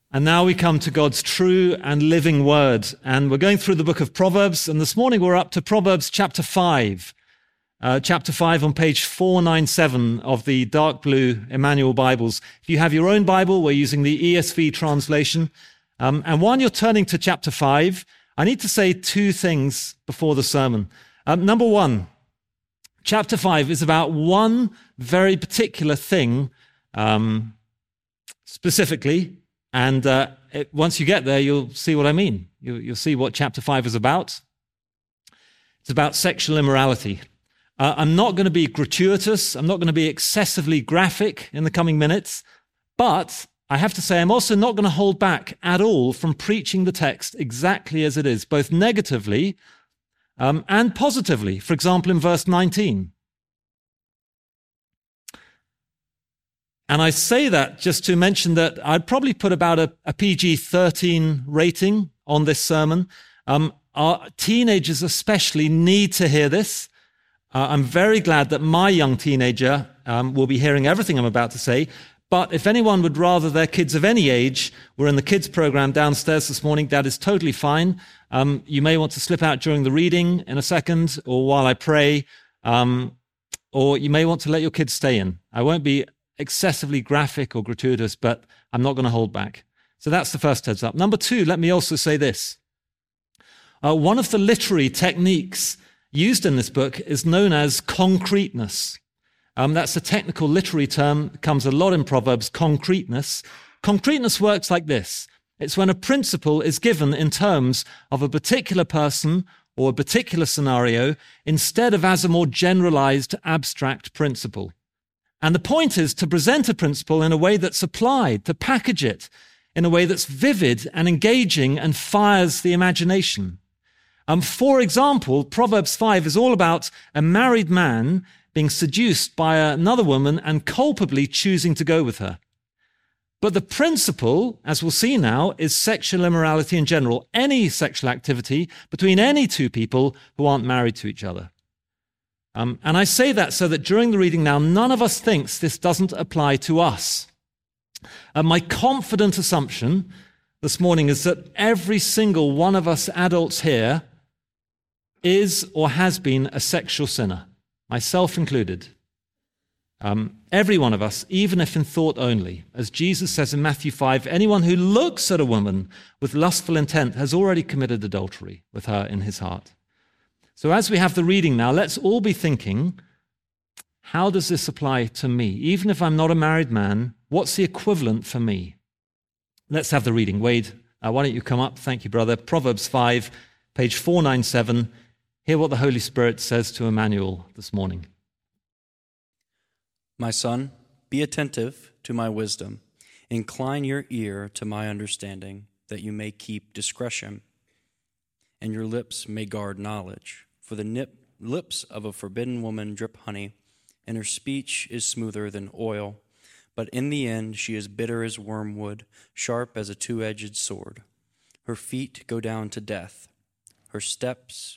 And now we come to God's true and living word. And we're going through the book of Proverbs. And this morning we're up to Proverbs chapter 5. Chapter 5 on page 497 of the dark blue Emmanuel Bibles. If you have your own Bible, we're using the ESV translation. And while you're turning to chapter 5, I need to say two things before the sermon. Number one, chapter 5 is about one very particular thing specifically. And once you get there, you'll see what I mean. You'll see what chapter 5 is about. It's about sexual immorality. I'm not going to be gratuitous. I'm not going to be excessively graphic in the coming minutes. But I have to say, I'm also not going to hold back at all from preaching the text exactly as it is, both negatively and positively. For example, in verse 19. And I say that just to mention that I'd probably put about a PG-13 rating on this sermon. Our teenagers especially need to hear this. I'm very glad that my young teenager will be hearing everything I'm about to say. But if anyone would rather their kids of any age were in the kids program downstairs this morning, that is totally fine. You may want to slip out during the reading in a second or while I pray, or you may want to let your kids stay in. I won't be excessively graphic or gratuitous, but I'm not going to hold back. So that's the first heads up. Number two, let me also say this. One of the literary techniques used in this book is known as concreteness. That's a technical literary term, comes a lot in Proverbs, concreteness. Concreteness works like this. It's when a principle is given in terms of a particular person or a particular scenario instead of as a more generalized abstract principle. And the point is to present a principle in a way that's applied, to package it in a way that's vivid and engaging and fires the imagination. For example, Proverbs 5 is all about a married man being seduced by another woman and culpably choosing to go with her. But the principle, as we'll see now, is sexual immorality in general, any sexual activity between any two people who aren't married to each other. And I say that so that during the reading now, none of us thinks this doesn't apply to us. My confident assumption this morning is that every single one of us adults here is or has been a sexual sinner, myself included. Every one of us, even if in thought only. As Jesus says in Matthew 5, anyone who looks at a woman with lustful intent has already committed adultery with her in his heart. So as we have the reading now, let's all be thinking, how does this apply to me? Even if I'm not a married man, what's the equivalent for me? Let's have the reading. Wade, why don't you come up? Thank you, brother. Proverbs 5, page 497. Hear what the Holy Spirit says to Emmanuel this morning. My son, be attentive to my wisdom. Incline your ear to my understanding, that you may keep discretion, and your lips may guard knowledge. For the lips of a forbidden woman drip honey, and her speech is smoother than oil. But in the end she is bitter as wormwood, sharp as a two-edged sword. Her feet go down to death. Her steps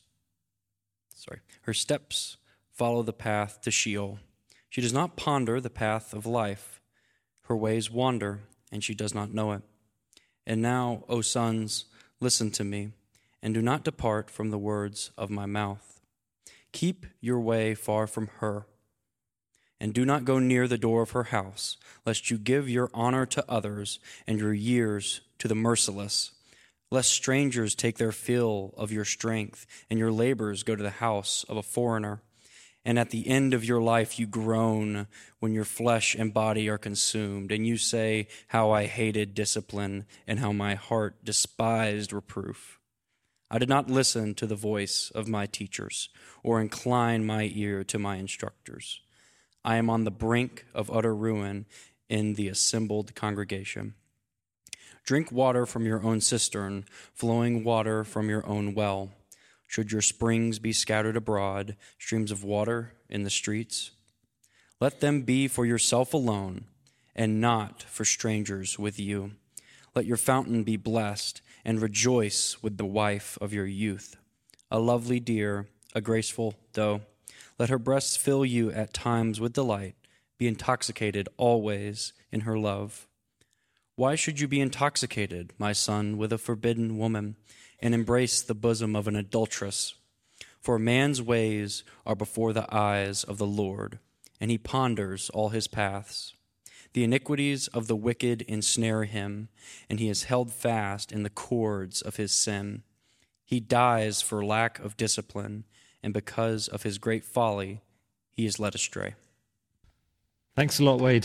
follow the path to Sheol. She does not ponder the path of life. Her ways wander, and she does not know it. And now, O sons, listen to me, and do not depart from the words of my mouth. Keep your way far from her, and do not go near the door of her house, lest you give your honor to others and your years to the merciless, lest strangers take their fill of your strength and your labors go to the house of a foreigner. And at the end of your life you groan when your flesh and body are consumed, and you say, how I hated discipline and how my heart despised reproof. I did not listen to the voice of my teachers or incline my ear to my instructors. I am on the brink of utter ruin in the assembled congregation. Drink water from your own cistern, flowing water from your own well. Should your springs be scattered abroad, streams of water in the streets? Let them be for yourself alone, and not for strangers with you. Let your fountain be blessed, and rejoice with the wife of your youth. A lovely deer, a graceful doe. Let her breasts fill you at times with delight. Be intoxicated always in her love. Why should you be intoxicated, my son, with a forbidden woman, and embrace the bosom of an adulteress? For man's ways are before the eyes of the Lord, and he ponders all his paths. The iniquities of the wicked ensnare him, and he is held fast in the cords of his sin. He dies for lack of discipline, and because of his great folly, he is led astray. Thanks a lot, Wade.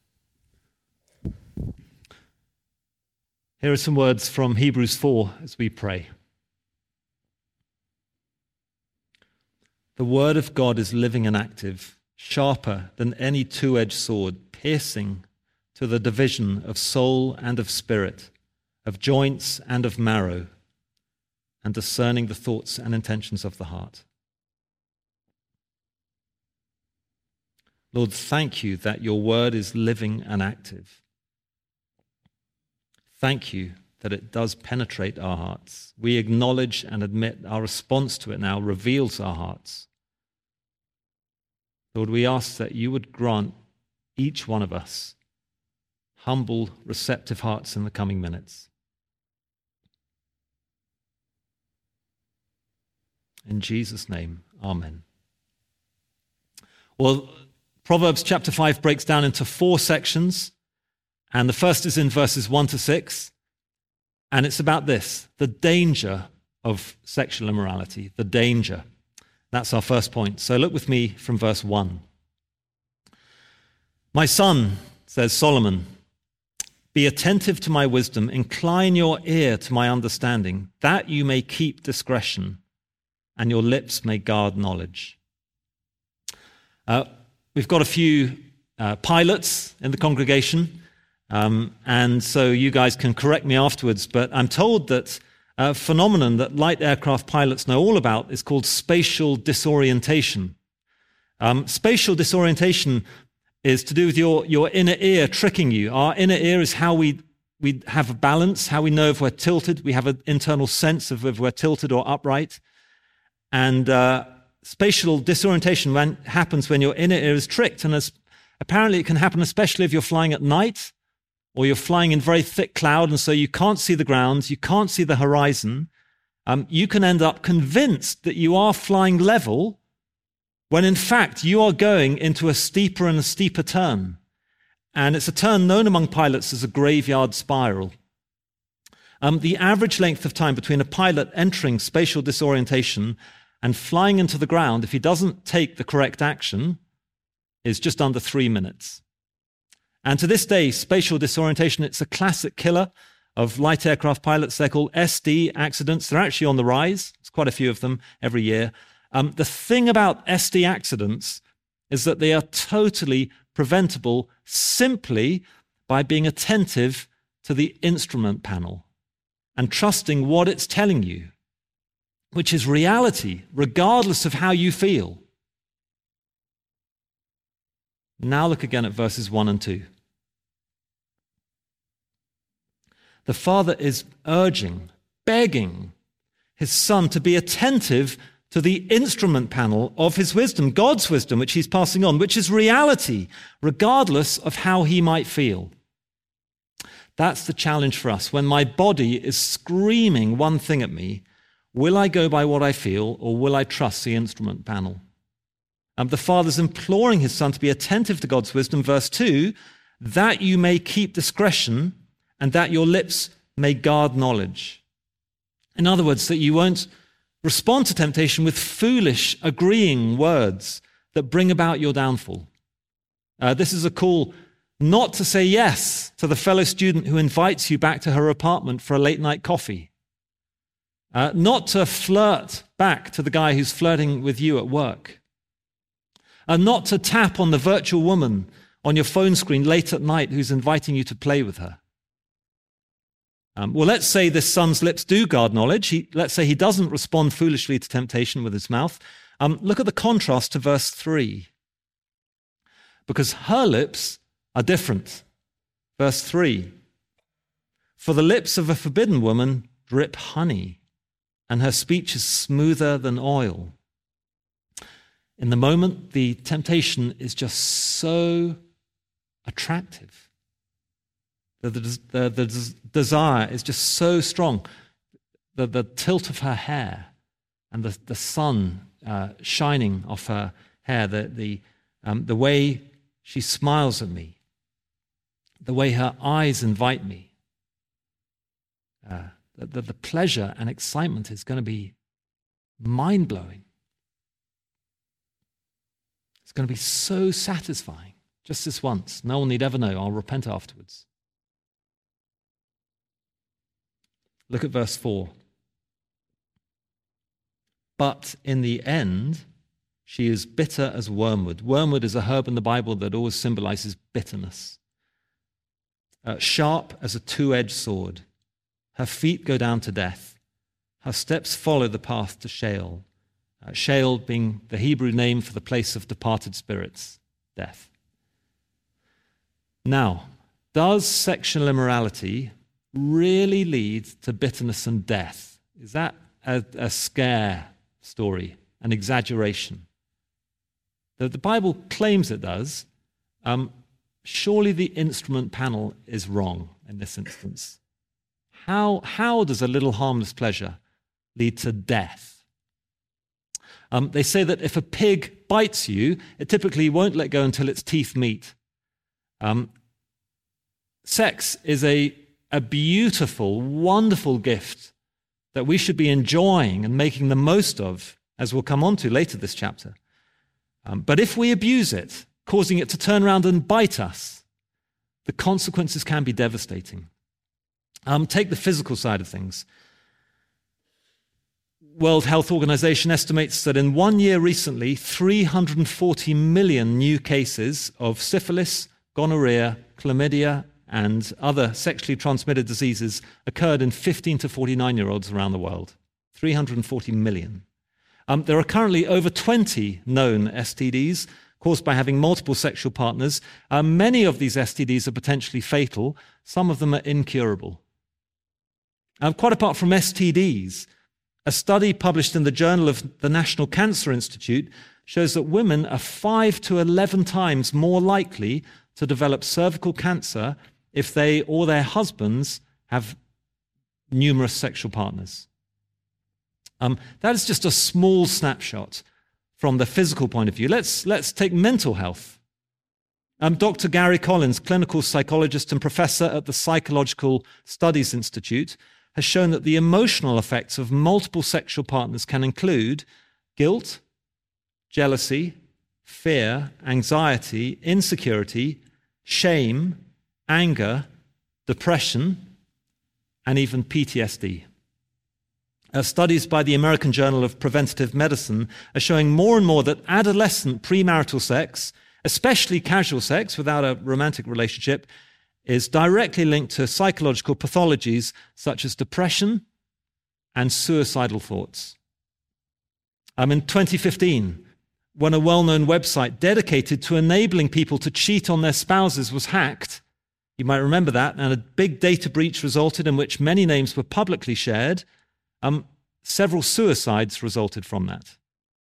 Here are some words from Hebrews 4 as we pray. The word of God is living and active, sharper than any two-edged sword, piercing to the division of soul and of spirit, of joints and of marrow, and discerning the thoughts and intentions of the heart. Lord, thank you that your word is living and active. Thank you that it does penetrate our hearts. We acknowledge and admit our response to it now reveals our hearts. Lord, we ask that you would grant each one of us humble, receptive hearts in the coming minutes. In Jesus' name, amen. Well, Proverbs chapter 5 breaks down into 4 sections. And the first is in verses 1 to 6, and it's about this, the danger of sexual immorality, the danger. That's our first point. So look with me from verse 1. My son, says Solomon, be attentive to my wisdom, incline your ear to my understanding, that you may keep discretion, and your lips may guard knowledge. We've got a few pilots in the congregation. And so you guys can correct me afterwards, but I'm told that a phenomenon that light aircraft pilots know all about is called spatial disorientation. Spatial disorientation is to do with your inner ear tricking you. Our inner ear is how we have a balance, how we know if we're tilted. We have an internal sense of if we're tilted or upright. And spatial disorientation happens when your inner ear is tricked. And apparently it can happen especially if you're flying at night, or you're flying in very thick cloud, and so you can't see the ground, you can't see the horizon. You can end up convinced that you are flying level, when in fact you are going into a steeper and a steeper turn. And it's a turn known among pilots as a graveyard spiral. The average length of time between a pilot entering spatial disorientation and flying into the ground, if he doesn't take the correct action, is just under 3 minutes. And to this day, spatial disorientation, it's a classic killer of light aircraft pilots. They're called SD accidents. They're actually on the rise. There's quite a few of them every year. The thing about SD accidents is that they are totally preventable simply by being attentive to the instrument panel and trusting what it's telling you, which is reality, regardless of how you feel. Now look again at verses 1 and 2. The father is urging, begging his son to be attentive to the instrument panel of his wisdom, God's wisdom, which he's passing on, which is reality, regardless of how he might feel. That's the challenge for us. When my body is screaming one thing at me, will I go by what I feel, or will I trust the instrument panel? The father's imploring his son to be attentive to God's wisdom, verse 2, that you may keep discretion and that your lips may guard knowledge. In other words, that you won't respond to temptation with foolish, agreeing words that bring about your downfall. This is a call not to say yes to the fellow student who invites you back to her apartment for a late-night coffee. Not to flirt back to the guy who's flirting with you at work. And not to tap on the virtual woman on your phone screen late at night who's inviting you to play with her. Well, let's say this son's lips do guard knowledge. Let's say he doesn't respond foolishly to temptation with his mouth. Look at the contrast to verse 3. Because her lips are different. Verse 3. For the lips of a forbidden woman drip honey, and her speech is smoother than oil. In the moment, the temptation is just so attractive. The desire is just so strong. The tilt of her hair and the sun shining off her hair, the way she smiles at me, the way her eyes invite me, the pleasure and excitement is going to be mind-blowing. It's going to be so satisfying. Just this once. No one need ever know. I'll repent afterwards. Look at verse 4. But in the end, she is bitter as wormwood. Wormwood is a herb in the Bible that always symbolizes bitterness. Sharp as a two-edged sword. Her feet go down to death. Her steps follow the path to Sheol. Sheol being the Hebrew name for the place of departed spirits, death. Now, does sexual immorality really lead to bitterness and death? Is that a scare story, an exaggeration? The Bible claims it does. Surely the instrument panel is wrong in this instance. How does a little harmless pleasure lead to death? They say that if a pig bites you, it typically won't let go until its teeth meet. Sex is a beautiful, wonderful gift that we should be enjoying and making the most of, as we'll come on to later this chapter. But if we abuse it, causing it to turn around and bite us, the consequences can be devastating. Take the physical side of things. World Health Organization estimates that in 1 year recently, 340 million new cases of syphilis, gonorrhea, chlamydia, and other sexually transmitted diseases occurred in 15 to 49-year-olds around the world. 340 million. There are currently over 20 known STDs caused by having multiple sexual partners. Many of these STDs are potentially fatal. Some of them are incurable. Quite apart from STDs, a study published in the Journal of the National Cancer Institute shows that women are 5 to 11 times more likely to develop cervical cancer if they or their husbands have numerous sexual partners. That is just a small snapshot from the physical point of view. Let's take mental health. Dr. Gary Collins, clinical psychologist and professor at the Psychological Studies Institute, has shown that the emotional effects of multiple sexual partners can include guilt, jealousy, fear, anxiety, insecurity, shame, anger, depression, and even PTSD. Studies by the American Journal of Preventive Medicine are showing more and more that adolescent premarital sex, especially casual sex without a romantic relationship, is directly linked to psychological pathologies such as depression and suicidal thoughts. In 2015, when a well-known website dedicated to enabling people to cheat on their spouses was hacked, you might remember that, and a big data breach resulted in which many names were publicly shared. Several suicides resulted from that.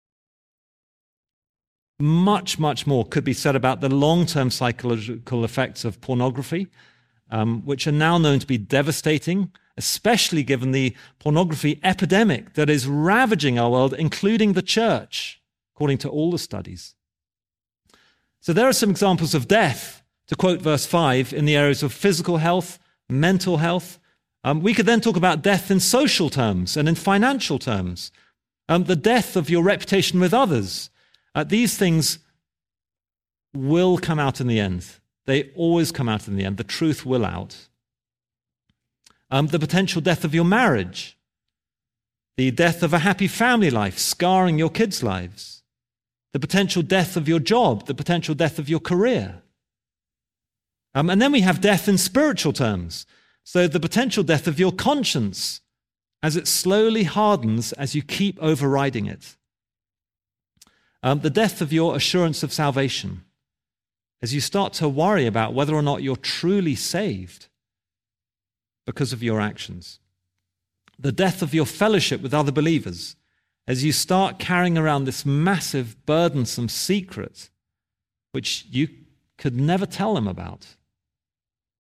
Much, much more could be said about the long-term psychological effects of pornography, which are now known to be devastating, especially given the pornography epidemic that is ravaging our world, including the church, according to all the studies. So there are some examples of death, to quote verse 5, in the areas of physical health, mental health. We could then talk about death in social terms and in financial terms. The death of your reputation with others. These things will come out in the end. They always come out in the end. The truth will out. The potential death of your marriage. The death of a happy family life, scarring your kids' lives. The potential death of your job. The potential death of your career. And then we have death in spiritual terms. So the potential death of your conscience as it slowly hardens as you keep overriding it. The death of your assurance of salvation, as you start to worry about whether or not you're truly saved because of your actions. The death of your fellowship with other believers, as you start carrying around this massive, burdensome secret which you could never tell them about.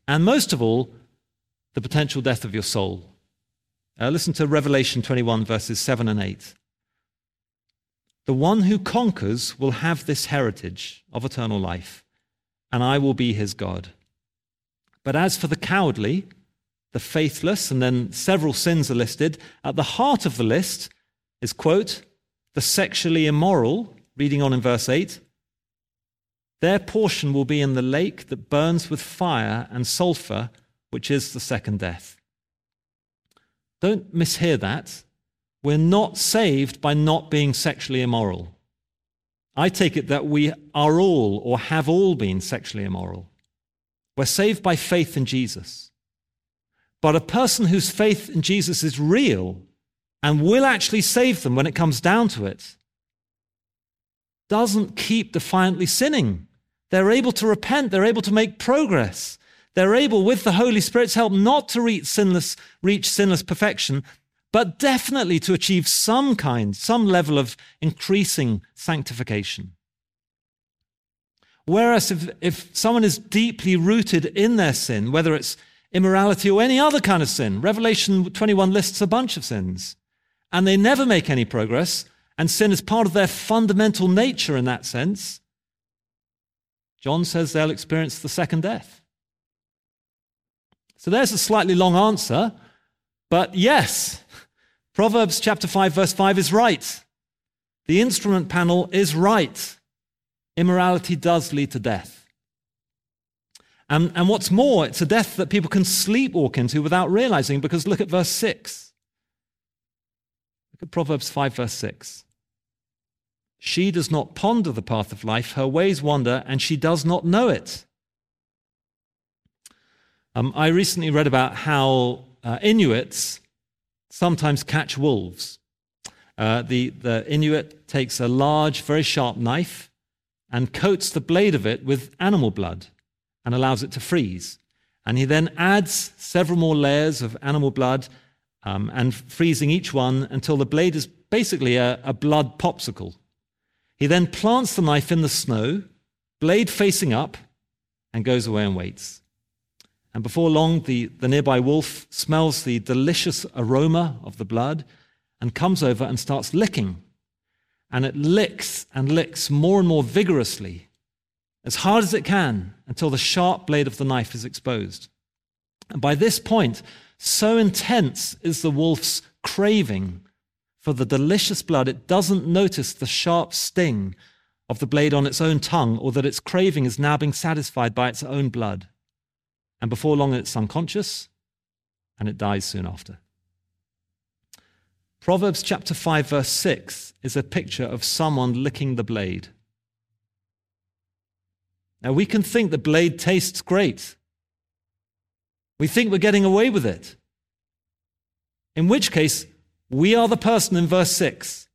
and most of all, the potential death of your soul. Listen to Revelation 21, verses 7 and 8. The one who conquers will have this heritage of eternal life, and I will be his God. But as for the cowardly, the faithless, and then several sins are listed, at the heart of the list is, quote, the sexually immoral, reading on in verse 8, their portion will be in the lake that burns with fire and sulfur, which is the second death. Don't mishear that. We're not saved by not being sexually immoral. I take it that we are all or have all been sexually immoral. We're saved by faith in Jesus. But a person whose faith in Jesus is real and will actually save them when it comes down to it doesn't keep defiantly sinning. They're able to repent. They're able to make progress. They're able, with the Holy Spirit's help, not to reach sinless perfection, but definitely to achieve some level of increasing sanctification. Whereas if someone is deeply rooted in their sin, whether it's immorality or any other kind of sin, Revelation 21 lists a bunch of sins, and they never make any progress, and sin is part of their fundamental nature in that sense, John says they'll experience the second death. So there's a slightly long answer, but yes, Proverbs chapter 5, verse 5 is right. The instrument panel is right. Immorality does lead to death. And what's more, it's a death that people can sleepwalk into without realizing, because look at verse 6. Look at Proverbs 5, verse 6. She does not ponder the path of life, her ways wander, and she does not know it. I recently read about how Inuits sometimes catch wolves. The Inuit takes a large, very sharp knife and coats the blade of it with animal blood and allows it to freeze. And he then adds several more layers of animal blood and freezing each one until the blade is basically a blood popsicle. He then plants the knife in the snow, blade facing up, and goes away and waits. And before long, the nearby wolf smells the delicious aroma of the blood and comes over and starts licking. And it licks and licks more and more vigorously, as hard as it can, until the sharp blade of the knife is exposed. And by this point, so intense is the wolf's craving for the delicious blood, it doesn't notice the sharp sting of the blade on its own tongue, or that its craving is now being satisfied by its own blood. And before long, it's unconscious, and it dies soon after. Proverbs chapter 5, verse 6 is a picture of someone licking the blade. Now, we can think the blade tastes great. We think we're getting away with it. In which case, we are the person in verse 6.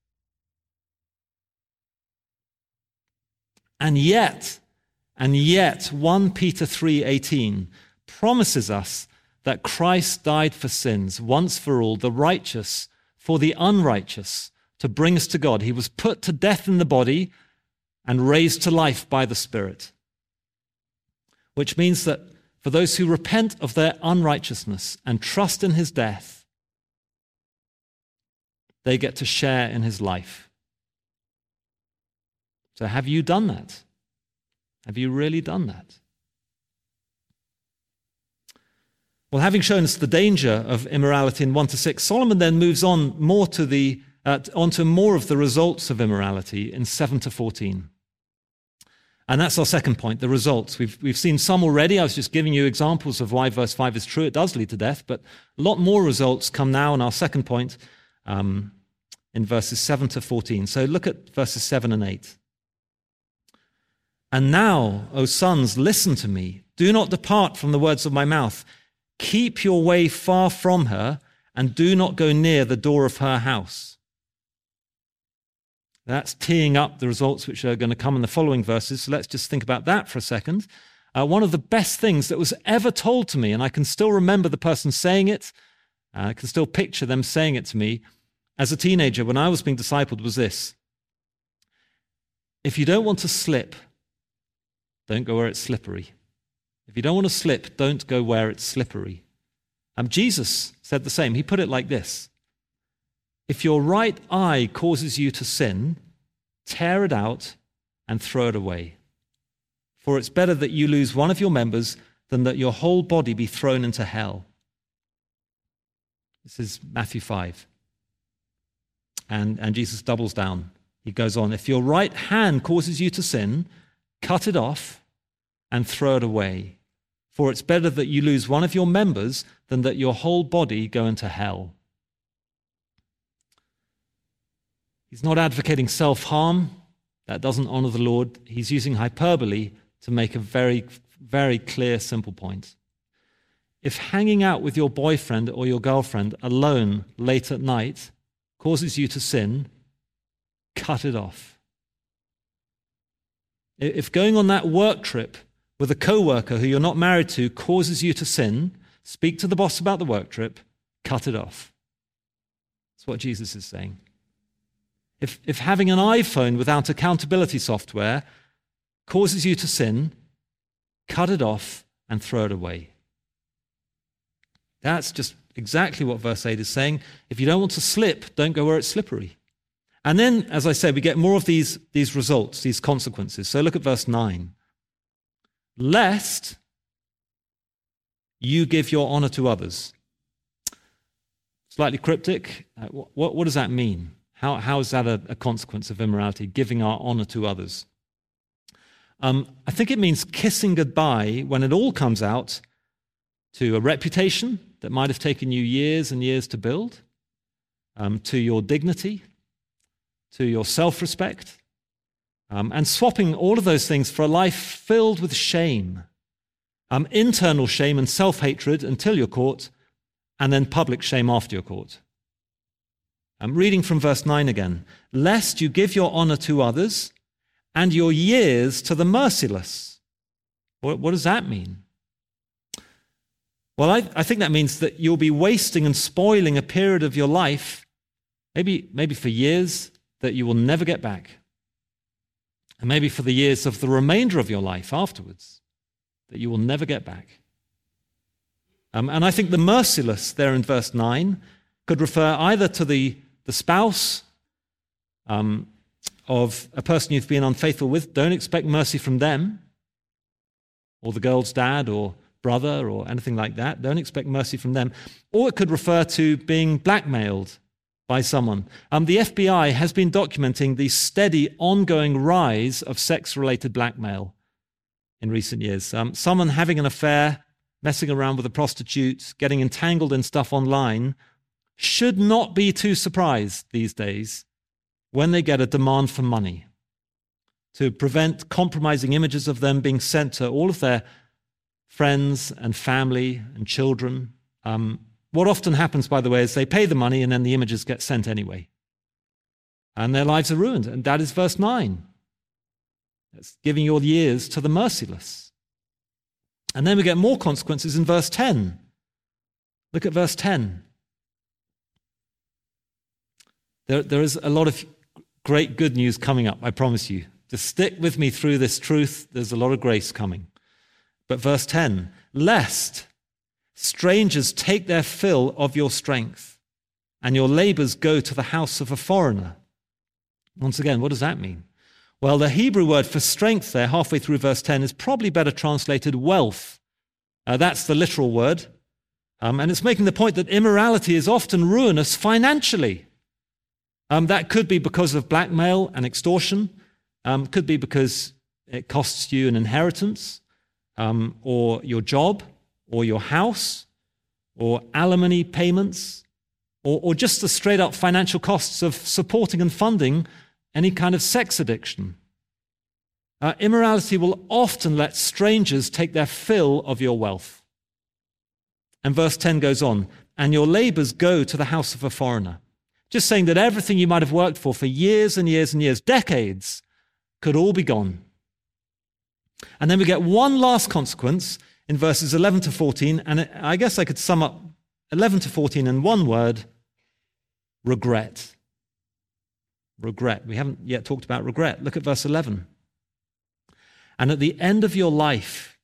And yet, 1 Peter 3:18 promises us that Christ died for sins once for all, the righteous for the unrighteous, to bring us to God. He was put to death in the body and raised to life by the Spirit. Which means that for those who repent of their unrighteousness and trust in his death, they get to share in his life. So have you done that? Have you really done that? Well, having shown us the danger of immorality in 1-6, Solomon then moves on more to onto more of the results of immorality in 7-14. And that's our second point, the results. We've seen some already. I was just giving you examples of why verse 5 is true. It does lead to death, but a lot more results come now in our second point in verses 7-14. So look at verses 7 and 8. And now, O sons, listen to me. Do not depart from the words of my mouth. Keep your way far from her, and do not go near the door of her house. That's teeing up the results which are going to come in the following verses. So let's just think about that for a second. One of the best things that was ever told to me, and I can still remember the person saying it, I can still picture them saying it to me as a teenager when I was being discipled, was this: if you don't want to slip, don't go where it's slippery. If you don't want to slip, don't go where it's slippery. Jesus said the same. He put it like this: if your right eye causes you to sin, tear it out and throw it away. For it's better that you lose one of your members than that your whole body be thrown into hell. This is Matthew 5. And Jesus doubles down. He goes on, if your right hand causes you to sin, cut it off and throw it away. For it's better that you lose one of your members than that your whole body go into hell. He's not advocating self-harm. That doesn't honor the Lord. He's using hyperbole to make a very, very clear, simple point. If hanging out with your boyfriend or your girlfriend alone late at night causes you to sin, cut it off. If going on that work trip with a co-worker who you're not married to causes you to sin, speak to the boss about the work trip, cut it off. That's what Jesus is saying. If having an iPhone without accountability software causes you to sin, cut it off and throw it away. That's just exactly what verse 8 is saying. If you don't want to slip, don't go where it's slippery. And then, as I said, we get more of these results, these consequences. So look at verse 9. Lest you give your honor to others. Slightly cryptic. What does that mean? How is that a consequence of immorality, giving our honor to others? I think it means kissing goodbye when it all comes out to a reputation that might have taken you years and years to build, to your dignity, to your self-respect, and swapping all of those things for a life filled with shame, internal shame and self-hatred until you're caught, and then public shame after you're caught. I'm reading from verse 9 again. Lest you give your honor to others and your years to the merciless. What does that mean? Well, I think that means that you'll be wasting and spoiling a period of your life, maybe for years that you will never get back, and maybe for the years of the remainder of your life afterwards that you will never get back. And I think the merciless there in verse 9 could refer either to the spouse of a person you've been unfaithful with. Don't expect mercy from them, or the girl's dad or brother or anything like that. Don't expect mercy from them. Or it could refer to being blackmailed by someone. The FBI has been documenting the steady, ongoing rise of sex-related blackmail in recent years. Someone having an affair, messing around with a prostitute, getting entangled in stuff online, should not be too surprised these days when they get a demand for money to prevent compromising images of them being sent to all of their friends and family and children. What often happens, by the way, is they pay the money and then the images get sent anyway. And their lives are ruined. And that is verse 9. That's giving your years to the merciless. And then we get more consequences in verse 10. Look at verse 10. There is a lot of great good news coming up, I promise you. Just stick with me through this truth. There's a lot of grace coming. But verse 10, lest strangers take their fill of your strength and your labors go to the house of a foreigner. Once again, what does that mean? Well, the Hebrew word for strength there, halfway through verse 10, is probably better translated wealth. That's the literal word. And it's making the point that immorality is often ruinous financially. That could be because of blackmail and extortion. Could be because it costs you an inheritance, or your job, or your house, or alimony payments, or just the straight-up financial costs of supporting and funding any kind of sex addiction. Immorality will often let strangers take their fill of your wealth. And verse 10 goes on, and your labors go to the house of a foreigner. Just saying that everything you might have worked for years and years and years, decades, could all be gone. And then we get one last consequence in verses 11 to 14, and I guess I could sum up 11 to 14 in one word: regret. Regret. We haven't yet talked about regret. Look at verse 11. And at the end of your life,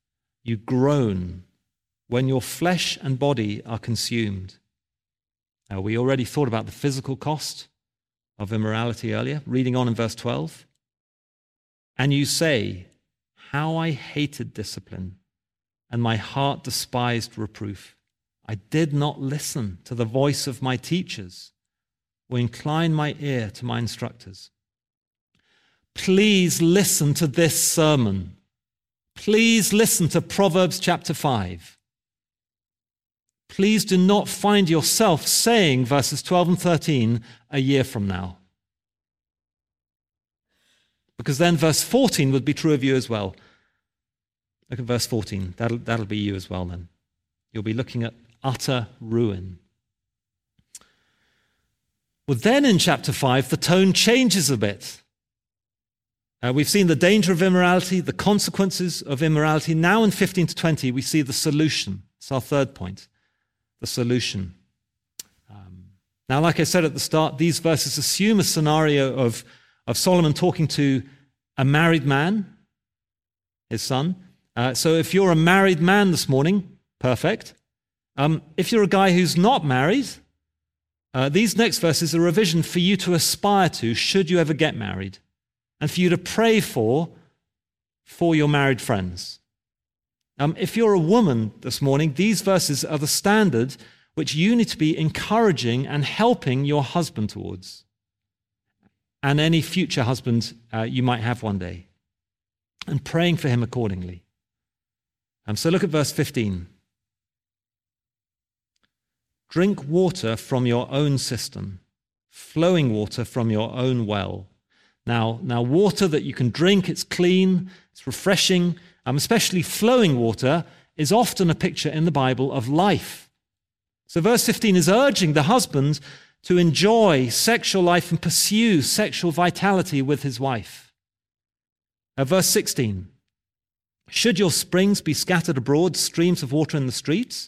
you groan when your flesh and body are consumed. Now, we already thought about the physical cost of immorality earlier, reading on in verse 12. And you say, how I hated discipline, and my heart despised reproof. I did not listen to the voice of my teachers, or incline my ear to my instructors. Please listen to this sermon. Please listen to Proverbs chapter 5. Please do not find yourself saying verses 12 and 13 a year from now. Because then verse 14 would be true of you as well. Look at verse 14. That'll be you as well then. You'll be looking at utter ruin. Well, then in chapter 5, the tone changes a bit. We've seen the danger of immorality, the consequences of immorality. Now in 15 to 20, we see the solution. It's our third point, the solution. Now, like I said at the start, these verses assume a scenario of Solomon talking to a married man, his son. So if you're a married man this morning, perfect. If you're a guy who's not married, these next verses are a revision for you to aspire to should you ever get married, and for you to pray for your married friends. If you're a woman this morning, these verses are the standard which you need to be encouraging and helping your husband towards, and any future husband you might have one day, and praying for him accordingly. So look at verse 15. Drink water from your own cistern, flowing water from your own well. Now water that you can drink, it's clean, it's refreshing, especially flowing water is often a picture in the Bible of life. So verse 15 is urging the husband to enjoy sexual life and pursue sexual vitality with his wife. Verse 16, should your springs be scattered abroad, streams of water in the streets?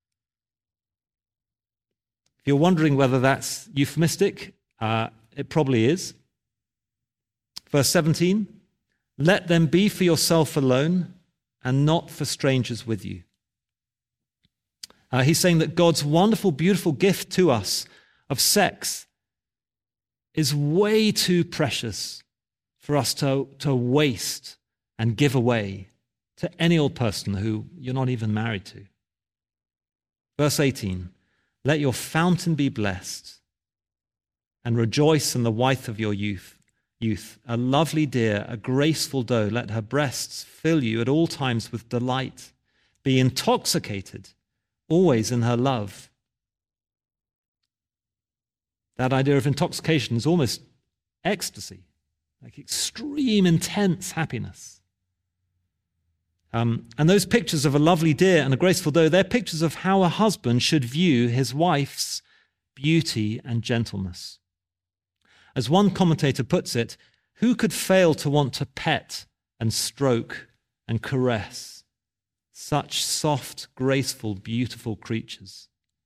If you're wondering whether that's euphemistic, it probably is. Verse 17, let them be for yourself alone and not for strangers with you. He's saying that God's wonderful, beautiful gift to us of sex is way too precious for us to waste and give away to any old person who you're not even married to. Verse 18, let your fountain be blessed and rejoice in the wife of your youth, a lovely deer, a graceful doe. Let her breasts fill you at all times with delight. Be intoxicated always in her love. That idea of intoxication is almost ecstasy, like extreme, intense happiness. And those pictures of a lovely deer and a graceful doe, they're pictures of how a husband should view his wife's beauty and gentleness. As one commentator puts it, who could fail to want to pet and stroke and caress such soft, graceful, beautiful creatures?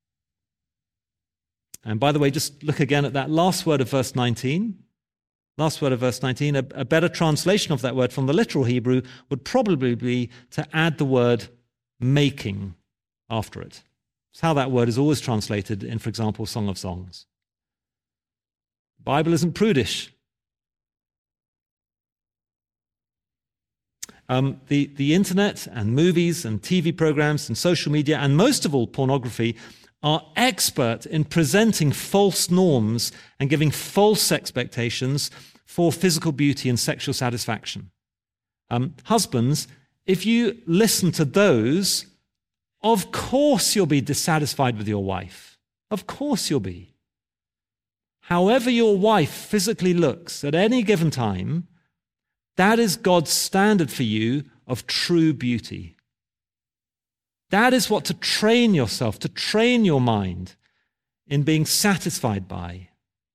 And by the way, just look again at that last word of verse 19. Last word of verse 19, a better translation of that word from the literal Hebrew would probably be to add the word making after it. It's how that word is always translated in, for example, Song of Songs. The Bible isn't prudish. The internet and movies and TV programs and social media and most of all pornography are expert in presenting false norms and giving false expectations for physical beauty and sexual satisfaction. Husbands, if you listen to those, of course you'll be dissatisfied with your wife. Of course you'll be. However your wife physically looks at any given time, that is God's standard for you of true beauty. That is what to train yourself, to train your mind in being satisfied by.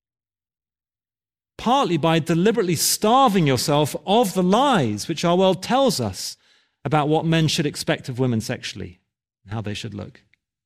Partly by deliberately starving yourself of the lies which our world tells us about what men should expect of women sexually and how they should look.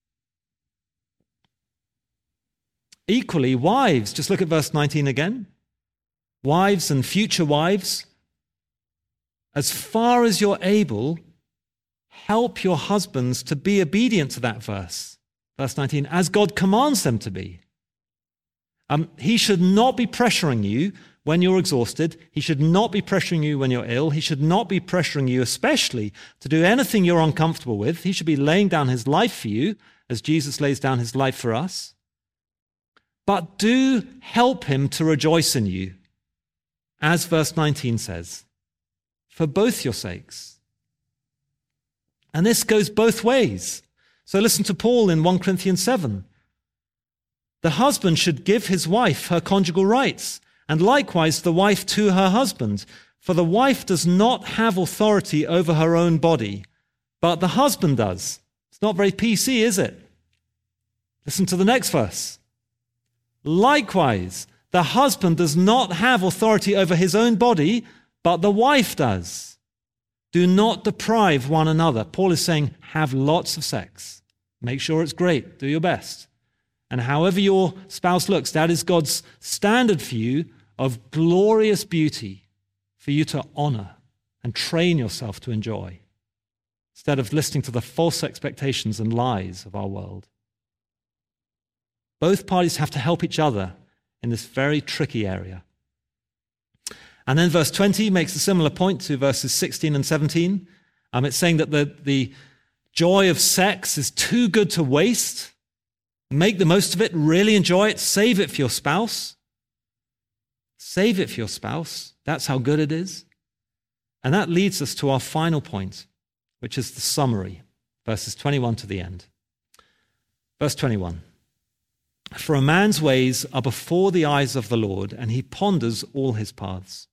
Equally, wives, just look at verse 19 again. Wives and future wives, as far as you're able, help your husbands to be obedient to that verse. Verse 19, as God commands them to be. He should not be pressuring you when you're exhausted. He should not be pressuring you when you're ill. He should not be pressuring you especially to do anything you're uncomfortable with. He should be laying down his life for you as Jesus lays down his life for us. But do help him to rejoice in you, as verse 19 says, for both your sakes. And this goes both ways. So listen to Paul in 1 Corinthians 7. The husband should give his wife her conjugal rights, and likewise the wife to her husband. For the wife does not have authority over her own body, but the husband does. It's not very PC, is it? Listen to the next verse. Likewise, the husband does not have authority over his own body, but the wife does. Do not deprive one another. Paul is saying, have lots of sex. Make sure it's great. Do your best. And however your spouse looks, that is God's standard for you of glorious beauty for you to honor and train yourself to enjoy, instead of listening to the false expectations and lies of our world. Both parties have to help each other in this very tricky area. And then verse 20 makes a similar point to verses 16 and 17. It's saying that the joy of sex is too good to waste. Make the most of it, really enjoy it, save it for your spouse. Save it for your spouse. That's how good it is. And that leads us to our final point, which is the summary, verses 21 to the end. Verse 21. For a man's ways are before the eyes of the Lord, and he ponders all his paths.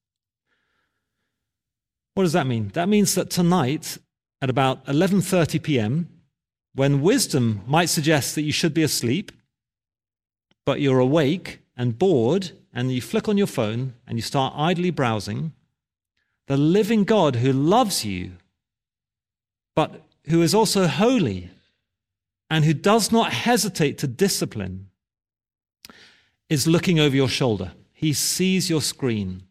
What does that mean? That means that tonight, at about 11:30 p.m., when wisdom might suggest that you should be asleep, but you're awake and bored, and you flick on your phone and you start idly browsing, the living God who loves you, but who is also holy, and who does not hesitate to discipline, is looking over your shoulder. He sees your screen.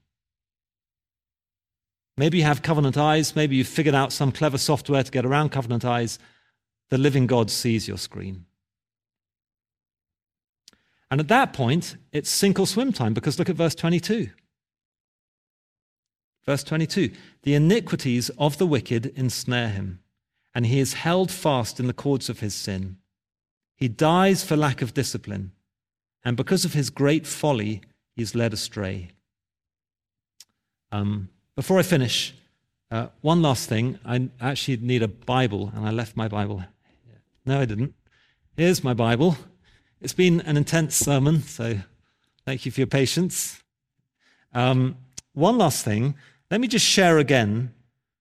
Maybe you have Covenant Eyes. Maybe you've figured out some clever software to get around Covenant Eyes. The living God sees your screen. And at that point, it's sink or swim time, because look at verse 22. Verse 22, the iniquities of the wicked ensnare him, and he is held fast in the cords of his sin. He dies for lack of discipline, and because of his great folly, he is led astray. Before I finish, one last thing. I actually need a Bible, and I left my Bible. No, I didn't. Here's my Bible. It's been an intense sermon, so thank you for your patience. One last thing. Let me just share again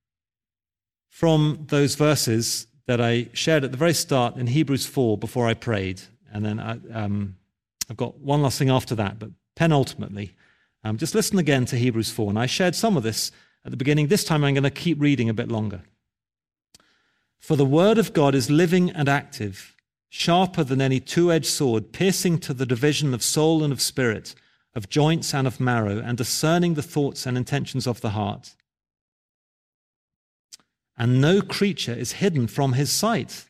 from those verses that I shared at the very start in Hebrews 4 before I prayed. And then I've got one last thing after that, but penultimately, just listen again to Hebrews 4. And I shared some of this at the beginning. This time I'm going to keep reading a bit longer. For the word of God is living and active, sharper than any two-edged sword, piercing to the division of soul and of spirit, of joints and of marrow, and discerning the thoughts and intentions of the heart. And no creature is hidden from his sight.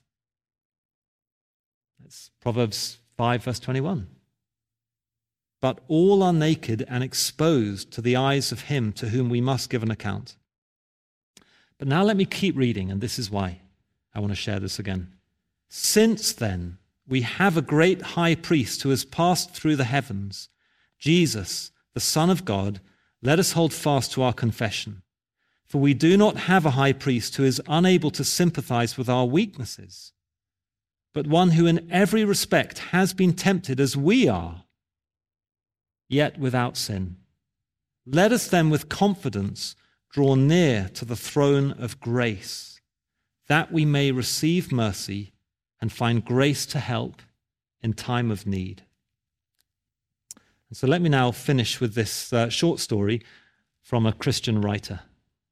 That's Proverbs 5, verse 21. But all are naked and exposed to the eyes of him to whom we must give an account. But now let me keep reading, and this is why I want to share this again. Since then, we have a great high priest who has passed through the heavens, Jesus, the Son of God. Let us hold fast to our confession. For we do not have a high priest who is unable to sympathize with our weaknesses, but one who in every respect has been tempted as we are, yet without sin. Let us then with confidence draw near to the throne of grace, that we may receive mercy and find grace to help in time of need. And so let me now finish with this short story from a Christian writer.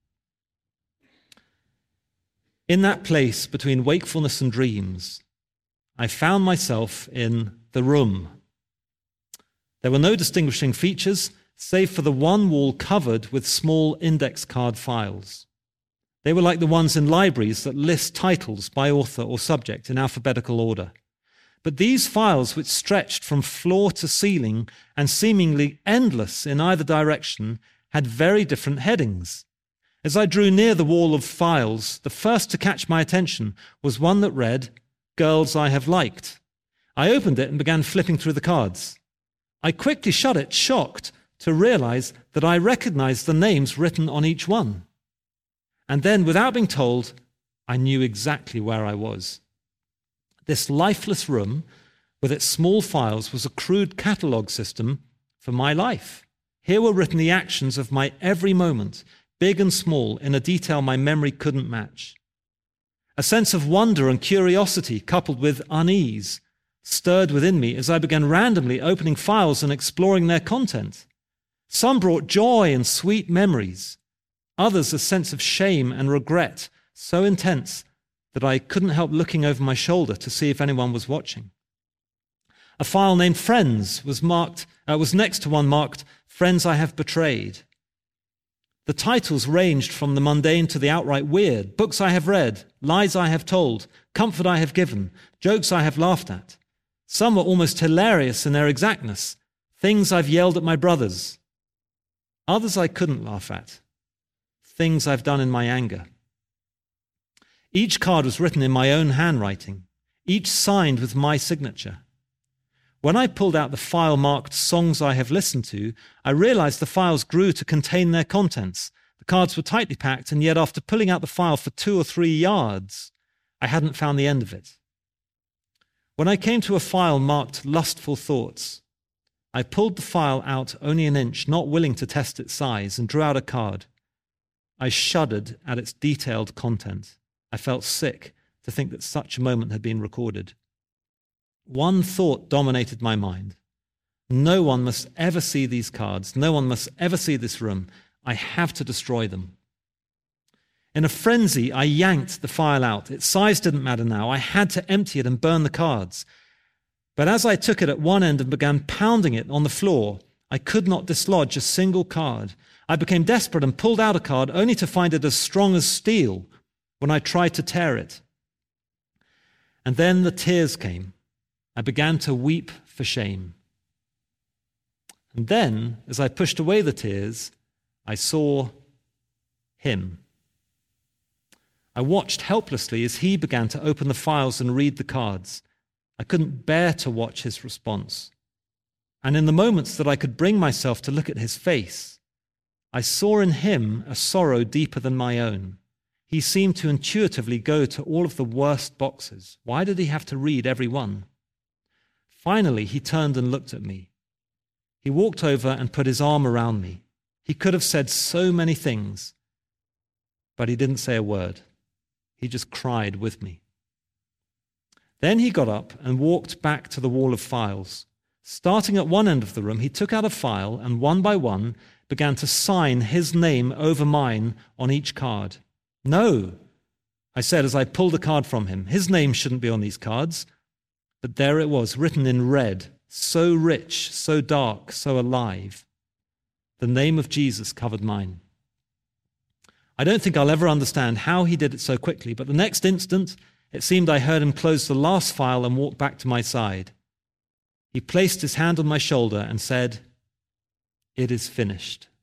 In that place between wakefulness and dreams, I found myself in the room. There were no distinguishing features, save for the one wall covered with small index card files. They were like the ones in libraries that list titles by author or subject in alphabetical order. But these files, which stretched from floor to ceiling and seemingly endless in either direction, had very different headings. As I drew near the wall of files, the first to catch my attention was one that read, "Girls I Have Liked." I opened it and began flipping through the cards. I quickly shut it, shocked to realize that I recognized the names written on each one. And then, without being told, I knew exactly where I was. This lifeless room, with its small files, was a crude catalogue system for my life. Here were written the actions of my every moment, big and small, in a detail my memory couldn't match. A sense of wonder and curiosity, coupled with unease, stirred within me as I began randomly opening files and exploring their content. Some brought joy and sweet memories, others a sense of shame and regret so intense that I couldn't help looking over my shoulder to see if anyone was watching. A file named Friends was next to one marked Friends I Have Betrayed. The titles ranged from the mundane to the outright weird: books I have read, lies I have told, comfort I have given, jokes I have laughed at. Some were almost hilarious in their exactness: things I've yelled at my brothers. Others I couldn't laugh at: things I've done in my anger. Each card was written in my own handwriting, each signed with my signature. When I pulled out the file marked Songs I Have Listened to, I realized the files grew to contain their contents. The cards were tightly packed, and yet after pulling out the file for 2 or 3 yards, I hadn't found the end of it. When I came to a file marked Lustful Thoughts, I pulled the file out only an inch, not willing to test its size, and drew out a card. I shuddered at its detailed content. I felt sick to think that such a moment had been recorded. One thought dominated my mind. No one must ever see these cards. No one must ever see this room. I have to destroy them. In a frenzy, I yanked the file out. Its size didn't matter now. I had to empty it and burn the cards. But as I took it at one end and began pounding it on the floor, I could not dislodge a single card. I became desperate and pulled out a card, only to find it as strong as steel when I tried to tear it. And then the tears came. I began to weep for shame. And then, as I pushed away the tears, I saw him. I watched helplessly as he began to open the files and read the cards. I couldn't bear to watch his response. And in the moments that I could bring myself to look at his face, I saw in him a sorrow deeper than my own. He seemed to intuitively go to all of the worst boxes. Why did he have to read every one? Finally, he turned and looked at me. He walked over and put his arm around me. He could have said so many things, but he didn't say a word. He just cried with me. Then he got up and walked back to the wall of files. Starting at one end of the room, he took out a file and one by one began to sign his name over mine on each card. "No," I said as I pulled a card from him. "His name shouldn't be on these cards." But there it was, written in red, so rich, so dark, so alive. The name of Jesus covered mine. I don't think I'll ever understand how he did it so quickly, but the next instant, it seemed I heard him close the last file and walk back to my side. He placed his hand on my shoulder and said, "It is finished."